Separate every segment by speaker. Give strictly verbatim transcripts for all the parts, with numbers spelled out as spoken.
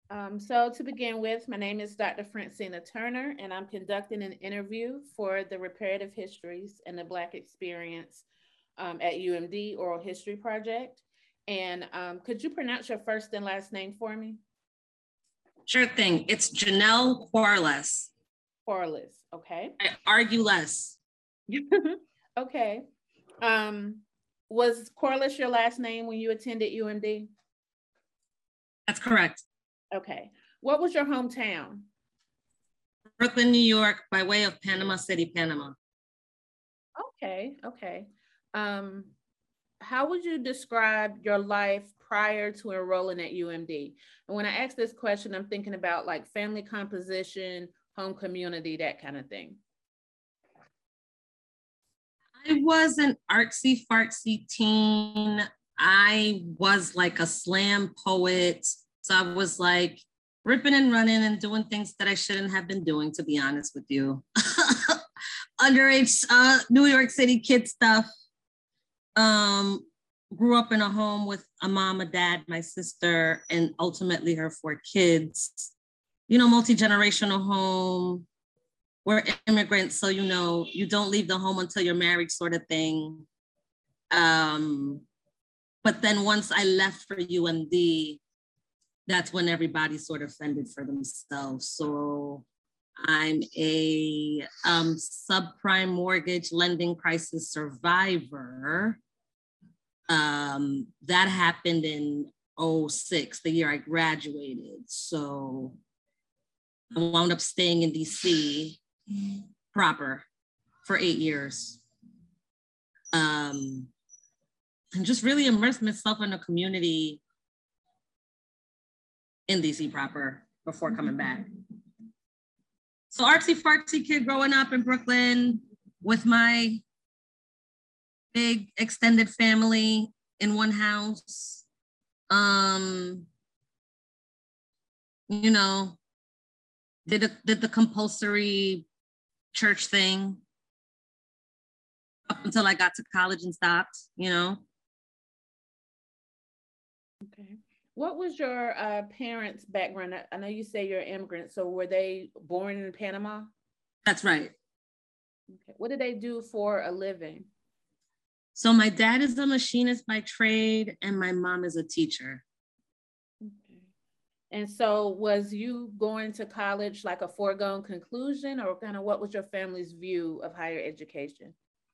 Speaker 1: Um, so to begin with, my name is Doctor Francina Turner, and I'm conducting an interview for the Reparative Histories and the Black Experience um, at U M D Oral History Project. And um, could you pronounce your first and last name for me?
Speaker 2: Sure thing. It's Janelle Quarles.
Speaker 1: Corliss, okay.
Speaker 2: I argue less.
Speaker 1: Okay. Um, was Corliss your last name when you attended U M D?
Speaker 2: That's correct.
Speaker 1: Okay. What was your hometown?
Speaker 2: Brooklyn, New York, by way of Panama City, Panama.
Speaker 1: Okay, okay. Um, how would you describe your life prior to enrolling at U M D? And when I ask this question, I'm thinking about like family composition, home community, that kind of thing.
Speaker 2: I was an artsy fartsy teen. I was like a slam poet. So I was like ripping and running and doing things that I shouldn't have been doing, to be honest with you. Underage uh, New York City kid stuff. Um, grew up in a home with a mom, a dad, my sister, and ultimately her four kids. You know, multi-generational home. We're immigrants, so you know, you don't leave the home until you're married, sort of thing. Um, but then once I left for U M D, that's when everybody sort of fended for themselves. So I'm a um, subprime mortgage lending crisis survivor. Um, that happened in oh six, the year I graduated. So I wound up staying in D C proper for eight years. Um, and just really immersed myself in the community in D C proper before coming back. So artsy fartsy kid growing up in Brooklyn with my big extended family in one house. Um, you know, did, a, did the compulsory church thing up until I got to college and stopped, you know.
Speaker 1: Okay. What was your uh, parents' background? I, I know you say you're immigrant, so were they born in Panama?
Speaker 2: That's right.
Speaker 1: Okay. What did they do for a living?
Speaker 2: So my dad is a machinist by trade and my mom is a teacher.
Speaker 1: Okay. And so was you going to college like a foregone conclusion, or kind of what was your family's view of higher education?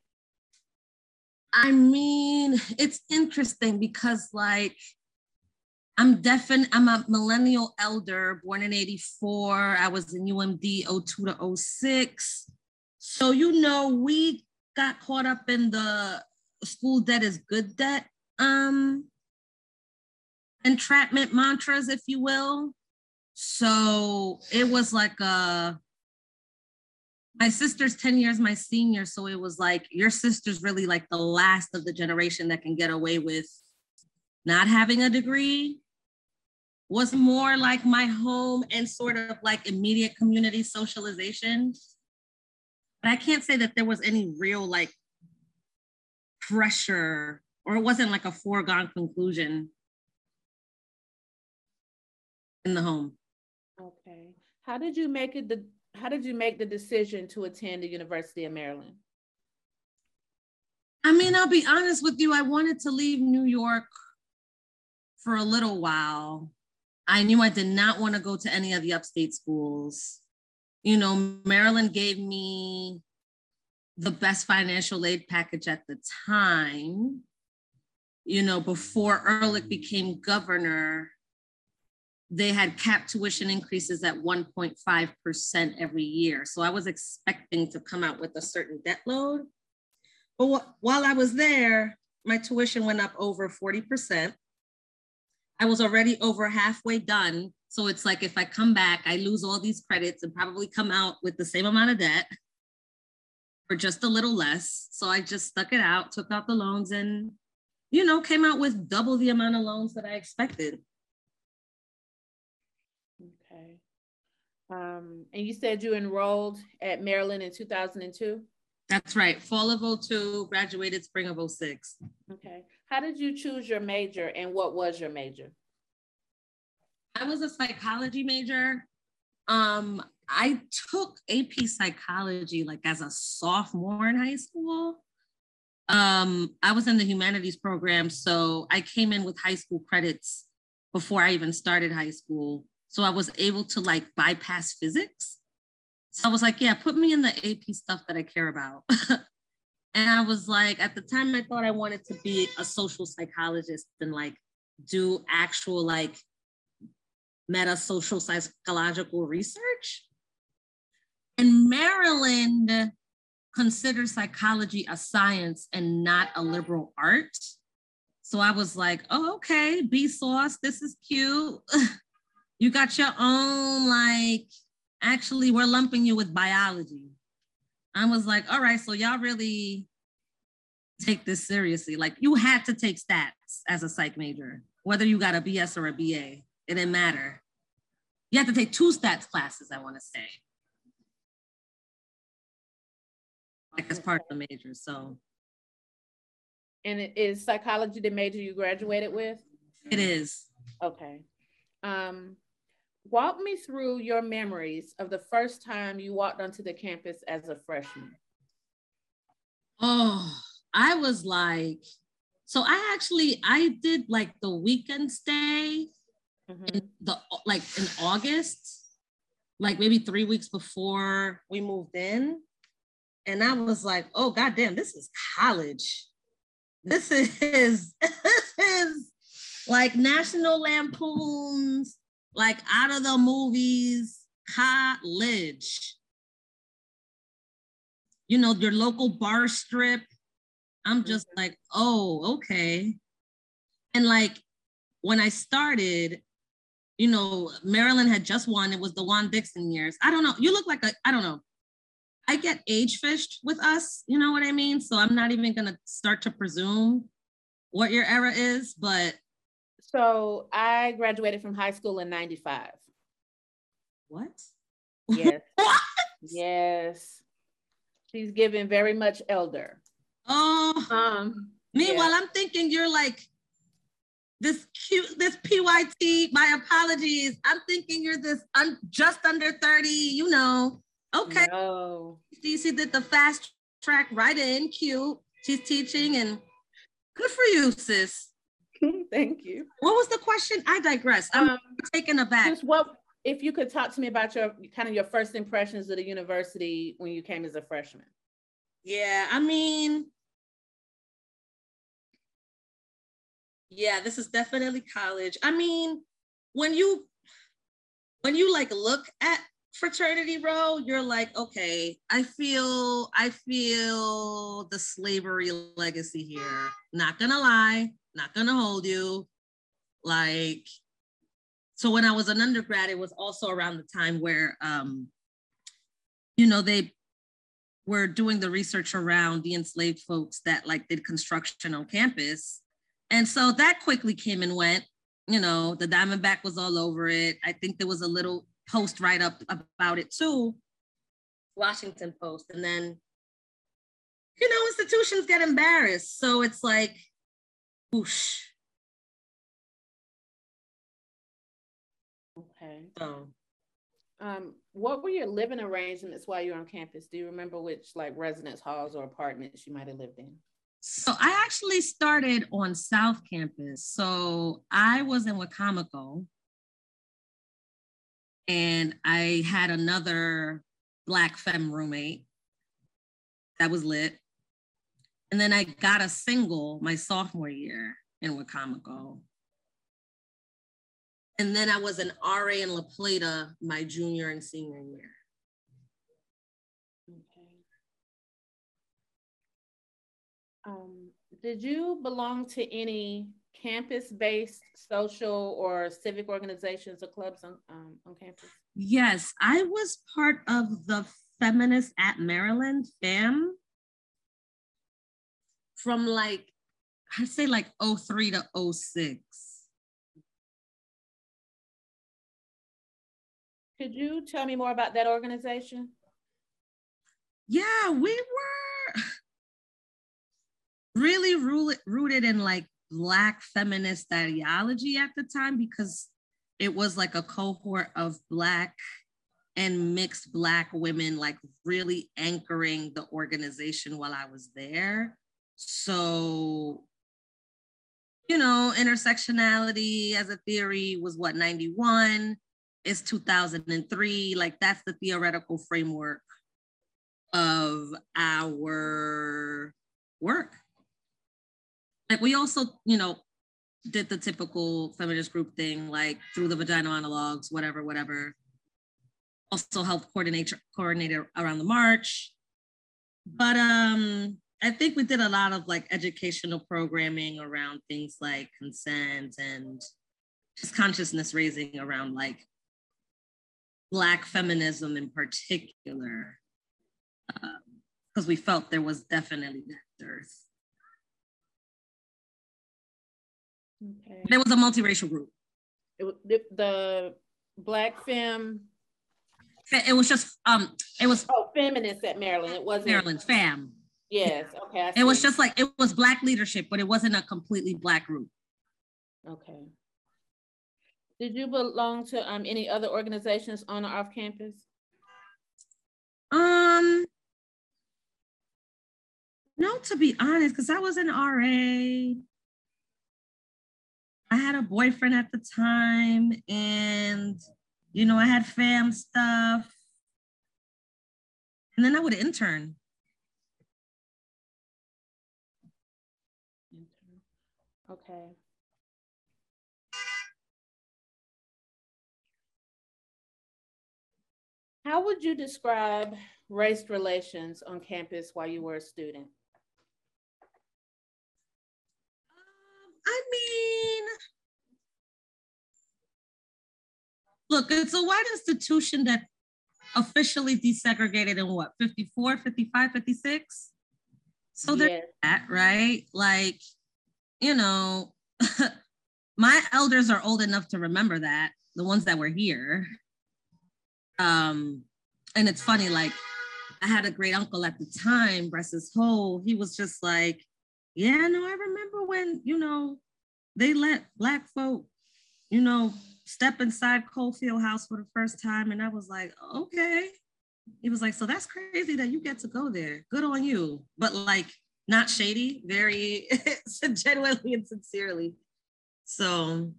Speaker 2: I mean, it's interesting because like I'm definitely, I'm a millennial elder, born in eighty-four. I was in U M D oh two to oh six. So, you know, we got caught up in the school debt is good debt um, entrapment mantras, if you will. So it was like a, my sister's ten years my senior. So it was like, your sister's really like the last of the generation that can get away with not having a degree. Was more like my home and sort of like immediate community socialization. But I can't say that there was any real like pressure, or it wasn't like a foregone conclusion in the home.
Speaker 1: Okay. How did you make it the how did you make the decision to attend the University of Maryland?
Speaker 2: I mean, I'll be honest with you, I wanted to leave New York for a little while. I knew I did not want to go to any of the upstate schools. You know, Maryland gave me the best financial aid package at the time. You know, before Ehrlich became governor, they had capped tuition increases at one point five percent every year. So I was expecting to come out with a certain debt load. But wh- while I was there, my tuition went up over forty percent. I was already over halfway done. So it's like, if I come back, I lose all these credits and probably come out with the same amount of debt or just a little less. So I just stuck it out, took out the loans and, you know, came out with double the amount of loans that I expected.
Speaker 1: Okay. Um, and you said you enrolled at Maryland in two thousand two?
Speaker 2: That's right. Fall of oh two, graduated spring of oh six.
Speaker 1: Okay. How did you choose your major and what was your major?
Speaker 2: I was a psychology major. Um, I took A P psychology like as a sophomore in high school. Um, I was in the humanities program, so I came in with high school credits before I even started high school. So I was able to like bypass physics. So I was like, yeah, put me in the A P stuff that I care about. And I was like, at the time, I thought I wanted to be a social psychologist and like do actual like meta social psychological research. And Maryland considers psychology a science and not a liberal art. So I was like, oh, okay, B sauce, this is cute. You got your own, like, actually, we're lumping you with biology. I was like, all right, so y'all really take this seriously. Like, you had to take stats as a psych major, whether you got a B S or a B A, it didn't matter. You had to take two stats classes, I want to say, like as part of the major, so.
Speaker 1: And it is psychology the major you graduated with?
Speaker 2: It is.
Speaker 1: Okay. Um, walk me through your memories of the first time you walked onto the campus as a freshman.
Speaker 2: Oh, I was like, so I actually, I did like the weekend stay mm-hmm. in the, like in August, like maybe three weeks before we moved in. And I was like, oh, goddamn, this is college. This is, this is like National Lampoon's, like out of the movies, college. You know, your local bar strip. I'm just mm-hmm. like, oh, okay. And like, when I started, you know, Maryland had just won. It was the Juan Dixon years. I don't know. You look like a, I don't know. I get age fished with us, you know what I mean? So I'm not even gonna start to presume what your era is, but.
Speaker 1: So I graduated from high school in ninety-five.
Speaker 2: What?
Speaker 1: Yes.
Speaker 2: What?
Speaker 1: Yes. She's giving very much elder.
Speaker 2: Oh.
Speaker 1: Um.
Speaker 2: Meanwhile, yeah. I'm thinking you're like this cute, this P Y T, my apologies. I'm thinking you're this un, just under thirty, you know. Okay.
Speaker 1: No.
Speaker 2: D C did the fast track right in, cute. She's teaching and good for you, sis.
Speaker 1: Thank you.
Speaker 2: What was the question? I digress. I'm um, taken aback.
Speaker 1: Just what, if you could talk to me about your kind of your first impressions of the university when you came as a freshman.
Speaker 2: Yeah, I mean, yeah, this is definitely college. I mean, when you, when you like look at fraternity row, you're like, okay, I feel, I feel the slavery legacy here. Not gonna lie, not gonna hold you. Like, so when I was an undergrad, it was also around the time where, um, you know, they were doing the research around the enslaved folks that like did construction on campus. And so that quickly came and went. You know, the Diamondback was all over it. I think there was a little post write-up about it too, Washington Post. And then, you know, institutions get embarrassed. So it's like, whoosh.
Speaker 1: Okay.
Speaker 2: So,
Speaker 1: um, what were your living arrangements while you were on campus? Do you remember which like residence halls or apartments you might have lived in?
Speaker 2: So I actually started on South Campus. So I was in Wacomico. And I had another Black femme roommate that was lit. And then I got a single my sophomore year in Wacomico. And then I was an R A in La Plata my junior and senior year.
Speaker 1: Okay. Um, did you belong to any campus-based social or civic organizations or clubs on, um, on campus?
Speaker 2: Yes, I was part of the Feminists at Maryland, FAM, from like, I'd say like oh three to oh six.
Speaker 1: Could you tell me more about that organization?
Speaker 2: Yeah, we were really rooted in like Black feminist ideology at the time, because it was like a cohort of Black and mixed Black women, like really anchoring the organization while I was there. So, you know, intersectionality as a theory was what, ninety-one? It's two thousand three. Like, that's the theoretical framework of our work. Like, we also, you know, did the typical feminist group thing, like through the vagina monologues, whatever, whatever. Also helped coordinate, coordinate around the march. But um, I think we did a lot of like educational programming around things like consent and just consciousness raising around like Black feminism in particular, because um, we felt there was definitely that dearth.
Speaker 1: Okay.
Speaker 2: There was a multiracial group.
Speaker 1: It, the, the Black femme.
Speaker 2: It was just, um, it was.
Speaker 1: Oh, feminists at Maryland. It wasn't.
Speaker 2: Maryland, fam.
Speaker 1: Yes, okay. I
Speaker 2: it
Speaker 1: see.
Speaker 2: was just like, it was Black leadership, but it wasn't a completely Black group.
Speaker 1: Okay. Did you belong to um, any other organizations on or off campus?
Speaker 2: Um, no, to be honest, because I was an R A. I had a boyfriend at the time, and, you know, I had fam stuff. And then I would intern.
Speaker 1: Okay. How would you describe race relations on campus while you were a student?
Speaker 2: Um, I mean, look, it's a white institution that officially desegregated in what, fifty-four, fifty-five, fifty-six? So there's
Speaker 1: Yes.
Speaker 2: that, right? Like, you know, my elders are old enough to remember that, the ones that were here. Um, and it's funny, like, I had a great uncle at the time, bless his whole, he was just like, yeah, no, I remember when, you know, they let Black folk, you know, step inside Coalfield House for the first time. And I was like, okay. He was like, so that's crazy that you get to go there. Good on you. But like, not shady, very genuinely and sincerely. So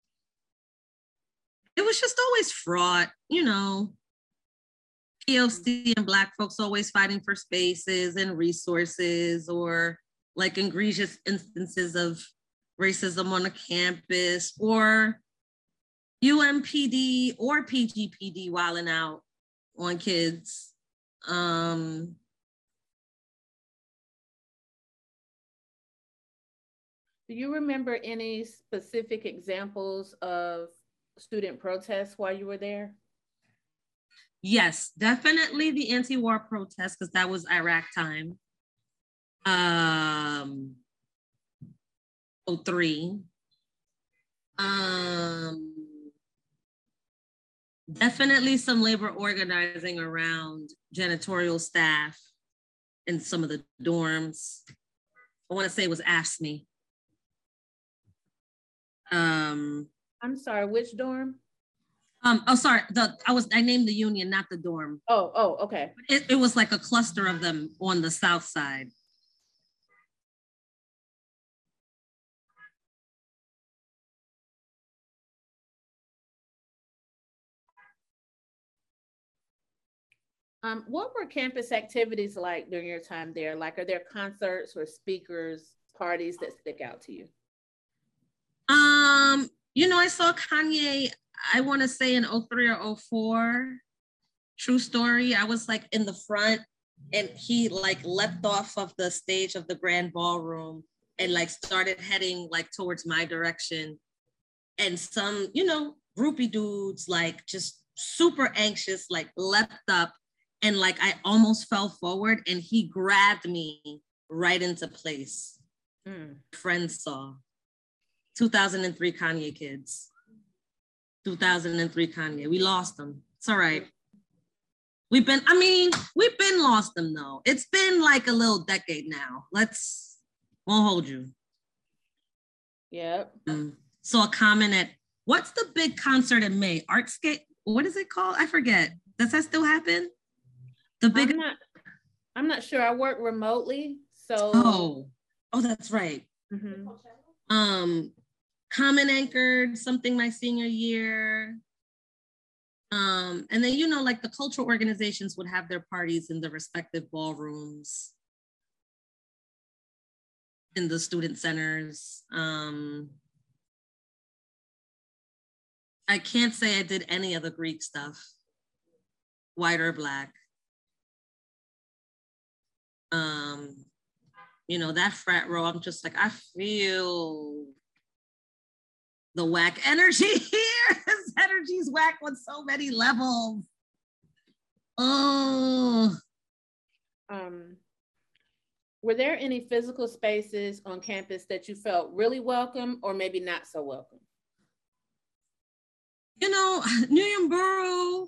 Speaker 2: it was just always fraught, you know, P O C and Black folks always fighting for spaces and resources, or like egregious instances of racism on a campus, or U M P D or P G P D wilding out on kids. Um,
Speaker 1: Do you remember any specific examples of student protests while you were there?
Speaker 2: Yes, definitely the anti-war protests, because that was Iraq time. Um, oh three. Um, definitely some labor organizing around janitorial staff in some of the dorms. I want to say it was A F S M E. Um,
Speaker 1: I'm sorry, which dorm?
Speaker 2: Um, oh, sorry. The I was I named the union, not the dorm.
Speaker 1: Oh, oh, okay.
Speaker 2: It, it was like a cluster of them on the south side.
Speaker 1: Um, what were campus activities like during your time there? Like, are there concerts or speakers, parties that stick out to you?
Speaker 2: Um, you know, I saw Kanye, I want to say in oh three or oh four. True story. I was like in the front, and he like leapt off of the stage of the grand ballroom and like started heading like towards my direction. And some, you know, groupie dudes, like just super anxious, like leapt up, and like I almost fell forward, and he grabbed me right into place. Mm. Friends saw. two thousand three Kanye kids. two thousand three Kanye. We lost them. It's all right. We've been, I mean, we've been lost them though. It's been like a little decade now. Let's, won't hold you.
Speaker 1: Yep.
Speaker 2: Um, saw a comment at what's the big concert in May? Artscape, what is it called? I forget. Does that still happen? The big.
Speaker 1: I'm not, I'm not sure. I work remotely, so.
Speaker 2: Oh, oh, that's right.
Speaker 1: Mm-hmm.
Speaker 2: Um, Common anchored something my senior year. Um, and then, you know, like the cultural organizations would have their parties in the respective ballrooms, in the student centers. Um, I can't say I did any of the Greek stuff, white or black. Um, you know, that frat row, I'm just like, I feel the whack energy here. This energy's whack on so many levels. Oh.
Speaker 1: Um, were there any physical spaces on campus that you felt really welcome or maybe not so welcome?
Speaker 2: You know, Union Borough.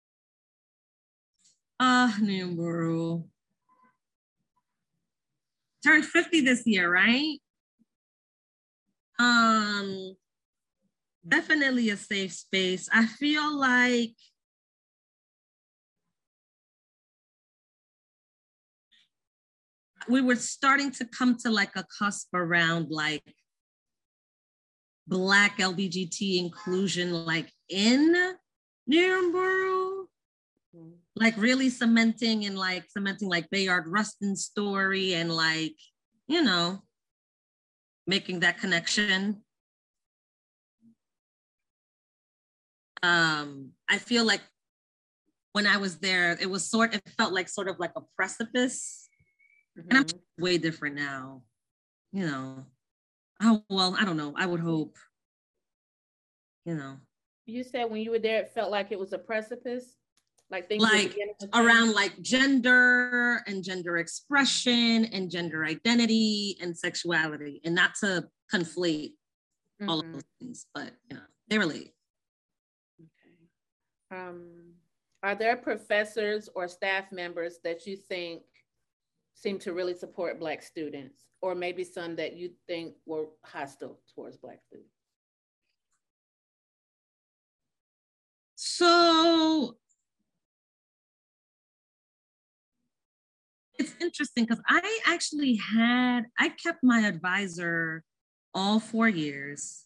Speaker 2: Uh, Union Borough. Turned fifty this year, right? Um, definitely a safe space. I feel like we were starting to come to like a cusp around like Black L G B T inclusion, like in Union Borough, mm-hmm. like really cementing and like cementing like Bayard Rustin's story and like, you know, making that connection. Um, I feel like when I was there, it was sort, it felt like sort of like a precipice. Mm-hmm. And I'm way different now, you know. Oh, well, I don't know. I would hope, you know.
Speaker 1: You said when you were there, it felt like it was a precipice? Like things
Speaker 2: like around like gender and gender expression and gender identity and sexuality, and not to conflate mm-hmm. all of those things, but you know, they relate.
Speaker 1: Okay. Um, are there professors or staff members that you think seem to really support Black students, or maybe some that you think were hostile towards Black students?
Speaker 2: So it's interesting because I actually had, I kept my advisor all four years.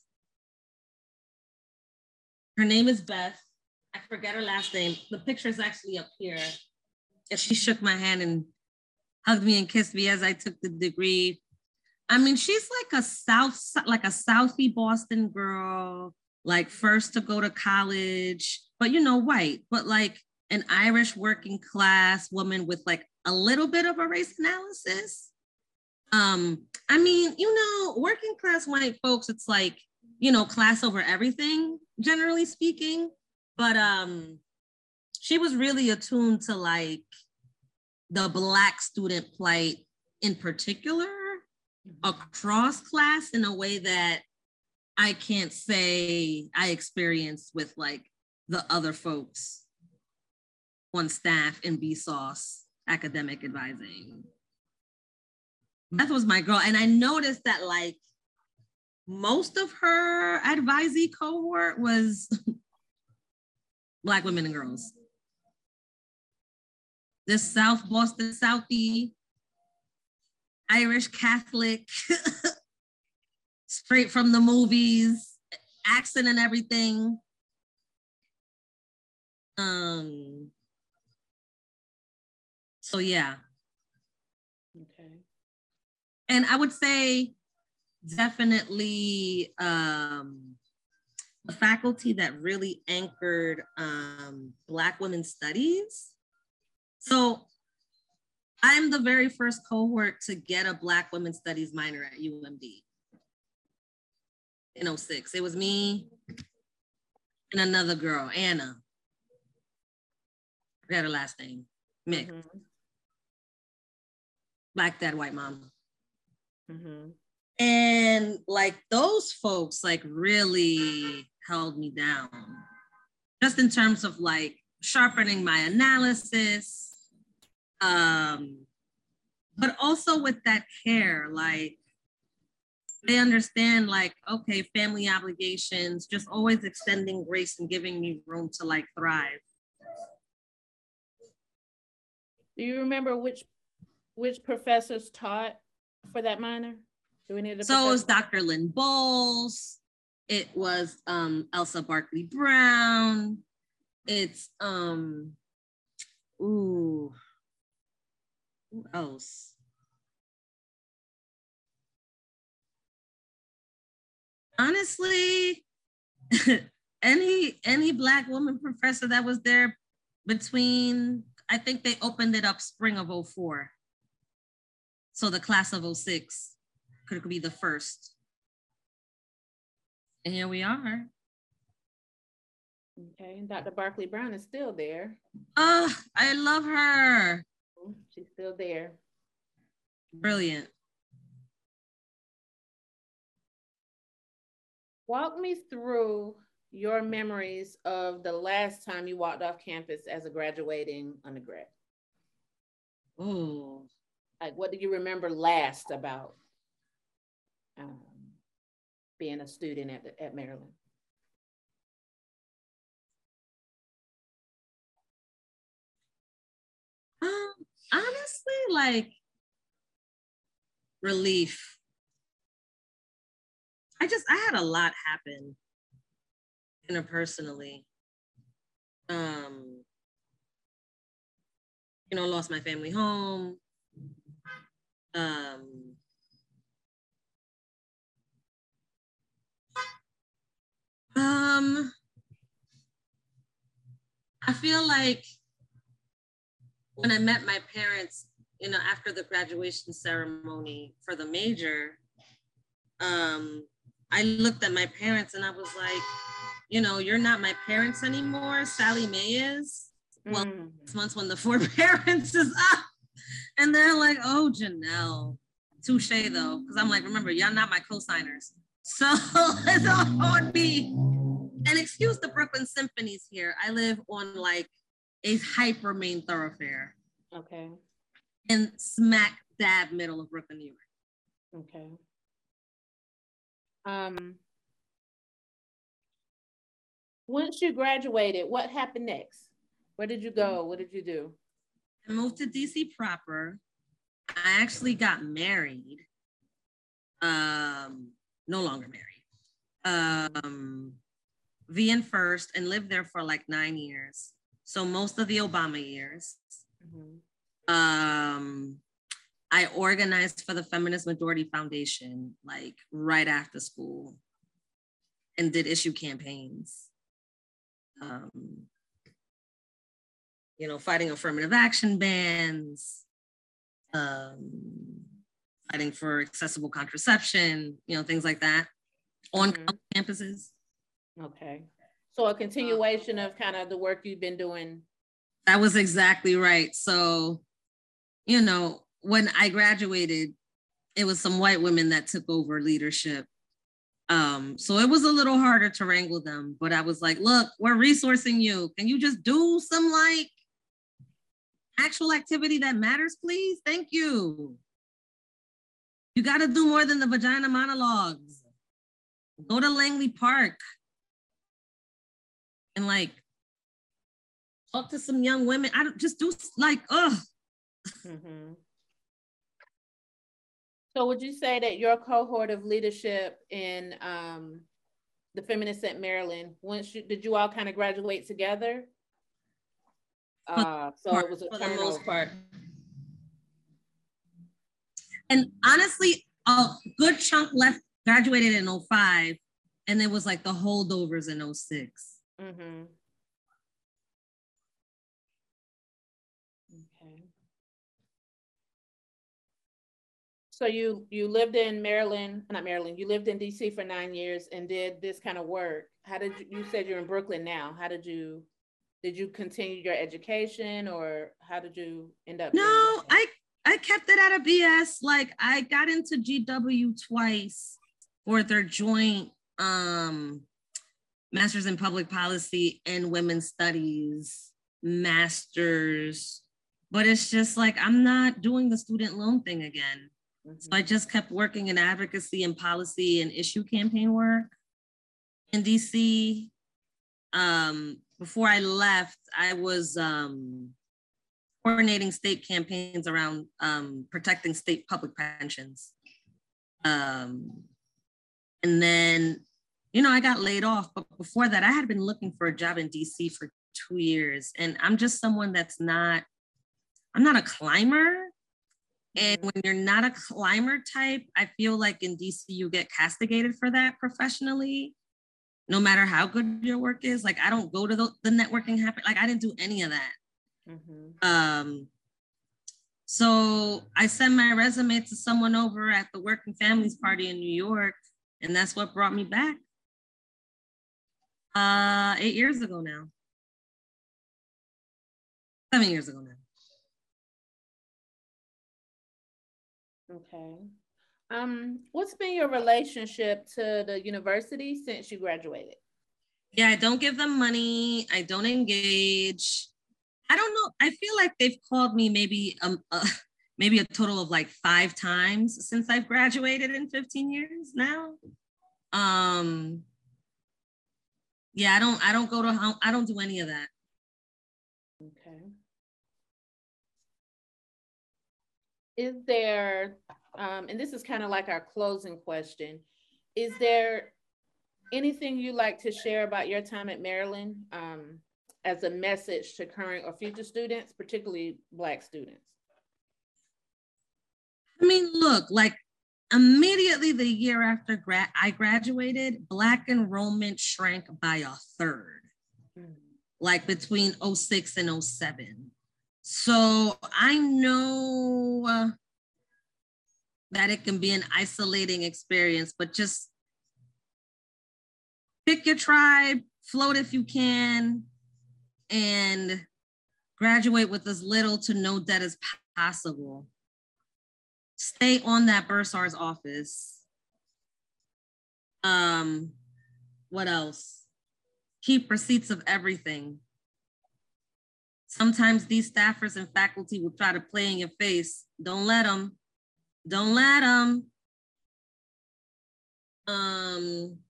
Speaker 2: Her name is Beth. I forget her last name. The picture is actually up here. And she shook my hand and hugged me and kissed me as I took the degree. I mean, she's like a South, like a Southie Boston girl, like first to go to college, but you know, white, but like an Irish working class woman with like a little bit of a race analysis. Um, I mean, you know, working class white folks, it's like, you know, class over everything, generally speaking. But um, she was really attuned to like the Black student plight in particular across class in a way that I can't say I experienced with like the other folks on staff in B S A U S academic advising. Beth was my girl. And I noticed that like most of her advisee cohort was Black women and girls. This South Boston, Southie, Irish Catholic, straight from the movies, accent and everything. Um, so yeah.
Speaker 1: Okay.
Speaker 2: And I would say definitely um, a faculty that really anchored um, Black women's studies. So I'm the very first cohort to get a Black women's studies minor at U M D in oh six. It was me and another girl, Anna. I forgot her last name, Mick. Mm-hmm. Black dad, white mom. Mm-hmm. And like those folks like really held me down just in terms of like sharpening my analysis, um, but also with that care, like they understand like, okay, family obligations, just always extending grace and giving me room to like thrive.
Speaker 1: Do you remember which which professors taught for that minor? Do we need a
Speaker 2: So it was Doctor Lynn Bowles. It was um, Elsa Barkley Brown. It's um, ooh, who else? Honestly, any any Black woman professor that was there between, I think they opened it up spring of oh four. So the class of oh six could be the first. And here we are.
Speaker 1: Okay, Doctor Barkley Brown is still there.
Speaker 2: Oh, I love her.
Speaker 1: She's still there.
Speaker 2: Brilliant.
Speaker 1: Walk me through your memories of the last time you walked off campus as a graduating undergrad.
Speaker 2: Oh.
Speaker 1: Like, what do you remember last about um, being a student at, at Maryland?
Speaker 2: Um, honestly, like relief. I just, I had a lot happen interpersonally. Um, you know, lost my family home. Um, um, I feel like when I met my parents, you know, after the graduation ceremony for the major, um, I looked at my parents and I was like, you know, you're not my parents anymore. Sally Mae is. Well,
Speaker 1: Mm.
Speaker 2: six months when the forbearance is up. And they're like, oh, Janelle. Touche though. Because I'm like, remember, y'all not my co-signers. So it's on me. And excuse the Brooklyn Symphonies here. I live on like a hyper main thoroughfare.
Speaker 1: Okay.
Speaker 2: In smack dab middle of Brooklyn, New York.
Speaker 1: Okay. Um, once you graduated, what happened next? Where did you go? What did you do?
Speaker 2: I moved to D C proper. I actually got married. Um, no longer married. Um, V N first and lived there for like nine years. So most of the Obama years. Mm-hmm. Um, I organized for the Feminist Majority Foundation, like right after school, and did issue campaigns. Um, you know, fighting affirmative action bans, um, fighting for accessible contraception, you know, things like that on mm-hmm. campuses.
Speaker 1: Okay. So a continuation of kind of the work you've been doing.
Speaker 2: That was exactly right. So, you know, when I graduated, it was some white women that took over leadership. Um, so it was a little harder to wrangle them, but I was like, look, we're resourcing you. Can you just do some like actual activity that matters, please? Thank you. You got to do more than the vagina monologues. Go to Langley Park and like talk to some young women. I don't just do like, ugh.
Speaker 1: Mm-hmm. So would you say that your cohort of leadership in um, the Feminists at Maryland, once you, did you all kind of graduate together? Uh, so
Speaker 2: part,
Speaker 1: it was a
Speaker 2: for
Speaker 1: turnover.
Speaker 2: the most part. And honestly, a good chunk left, graduated in oh five, and it was like the holdovers in oh six.
Speaker 1: Mm-hmm. Okay. So you you lived in Maryland, not Maryland, you lived in D C for nine years and did this kind of work. How did you, you said you're in Brooklyn now. How did you, did you continue your education or how did you end up?
Speaker 2: No, I, I kept it at a B S. Like I got into G W twice for their joint um, Masters in Public Policy and Women's Studies, Masters. But it's just like, I'm not doing the student loan thing again. Mm-hmm. So I just kept working in advocacy and policy and issue campaign work in D C. Um, before I left, I was um, coordinating state campaigns around um, protecting state public pensions. Um, and then, you know, I got laid off, but before that, I had been looking for a job in D C for two years. And I'm just someone that's not, I'm not a climber. And when you're not a climber type, I feel like in D C, you get castigated for that professionally, no matter how good your work is. Like, I don't go to the, the networking happen. Like, I didn't do any of that. Mm-hmm. Um, so I sent my resume to someone over at the Working Families Party in New York, and that's what brought me back uh, eight years ago now. Seven years ago now.
Speaker 1: Okay. Um, what's been your relationship to the university since you graduated?
Speaker 2: Yeah, I don't give them money. I don't engage. I don't know. I feel like they've called me maybe um uh, maybe a total of like five times since I've graduated in fifteen years now. Um, yeah, I don't. I don't go to. I don't do any of that.
Speaker 1: Okay. Is there, um, and this is kind of like our closing question, is there anything you'd like to share about your time at Maryland um, as a message to current or future students, particularly Black students?
Speaker 2: I mean, look, like immediately the year after gra- I graduated, Black enrollment shrank by a third, mm-hmm. like between oh six and oh seven. So I know uh, that it can be an isolating experience, but just pick your tribe, float if you can, and graduate with as little to no debt as possible. Stay on that bursar's office. Um, what else? Keep receipts of everything. Sometimes these staffers and faculty will try to play in your face. Don't let them. Don't let them. Um,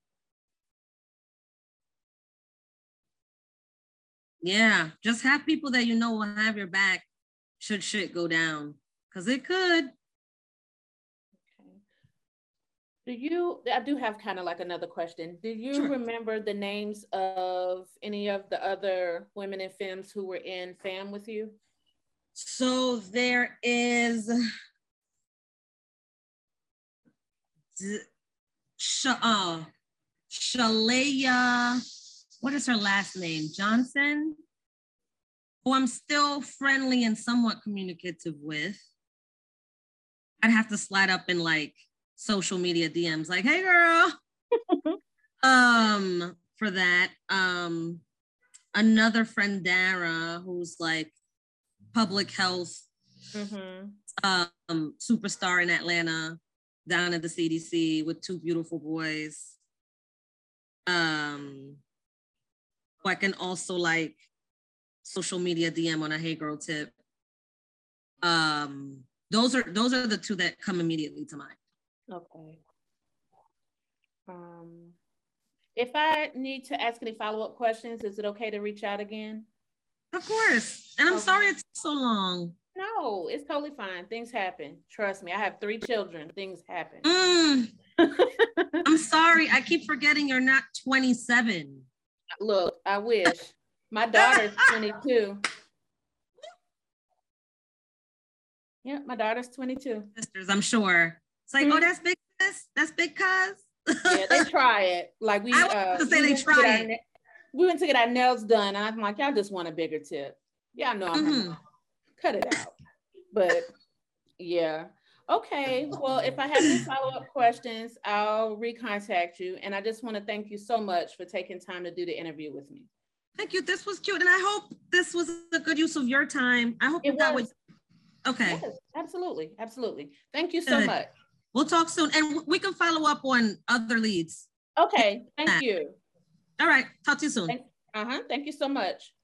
Speaker 2: yeah, just have people that you know will have your back should shit go down, because it could.
Speaker 1: Okay. Do you, I do have kind of like another question. Do you sure. remember the names of any of the other women in femmes who were in FAM with you?
Speaker 2: So there is Sh- uh, Shalaya, what is her last name? Johnson, who I'm still friendly and somewhat communicative with. I'd have to slide up in like social media D Ms like, hey girl, um, for that. Um, another friend, Dara, who's like public health mm-hmm. um, superstar in Atlanta, down at the C D C with two beautiful boys. Um, I can also like social media D M on a hey girl tip. Um, those are those are the two that come immediately to mind.
Speaker 1: Okay. Um, if I need to ask any follow-up questions, is it okay to reach out again?
Speaker 2: Of course. And I'm okay. sorry it took so long.
Speaker 1: No, it's totally fine. Things happen. Trust me. I have three children. Things happen.
Speaker 2: Mm. I'm sorry. I keep forgetting you're not twenty-seven.
Speaker 1: Look, I wish. My daughter's twenty-two. Yeah, my daughter's twenty-two.
Speaker 2: Sisters, I'm sure. It's like, mm-hmm. oh, that's big sis. That's big cuz.
Speaker 1: Yeah, they try it. Like we.
Speaker 2: I was
Speaker 1: uh,
Speaker 2: to say they try it.
Speaker 1: Na- we went to get our nails done, and I'm like, y'all just want a bigger tip. Y'all know I'm. Mm-hmm. Cut it out. But yeah. Okay. Well, if I have any follow-up questions, I'll recontact you. And I just want to thank you so much for taking time to do the interview with me.
Speaker 2: Thank you. This was cute. And I hope this was a good use of your time. I hope
Speaker 1: it
Speaker 2: that
Speaker 1: was.
Speaker 2: Would... Okay.
Speaker 1: Yes, absolutely. Absolutely. Thank you so good. much.
Speaker 2: We'll talk soon. And we can follow up on other leads.
Speaker 1: Okay. Thank you.
Speaker 2: All right. Talk to you soon.
Speaker 1: Thank, uh-huh. Thank you so much.